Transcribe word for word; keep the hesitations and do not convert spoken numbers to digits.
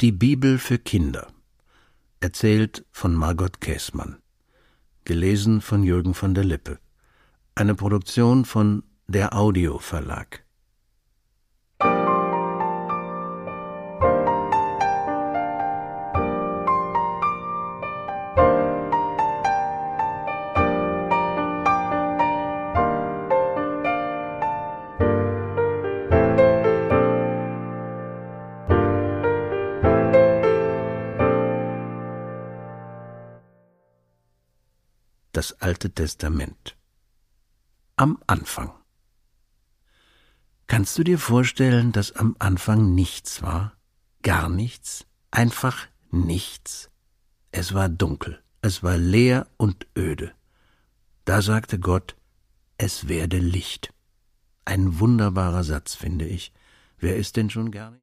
Die Bibel für Kinder. Erzählt von Margot Käßmann. Gelesen von Jürgen von der Lippe. Eine Produktion von der Audio Verlag. Das Alte Testament. Am Anfang. Kannst du dir vorstellen, dass am Anfang nichts war? Gar nichts? Einfach nichts? Es war dunkel, es war leer und öde. Da sagte Gott, es werde Licht. Ein wunderbarer Satz, finde ich. Wer ist denn schon gar nicht?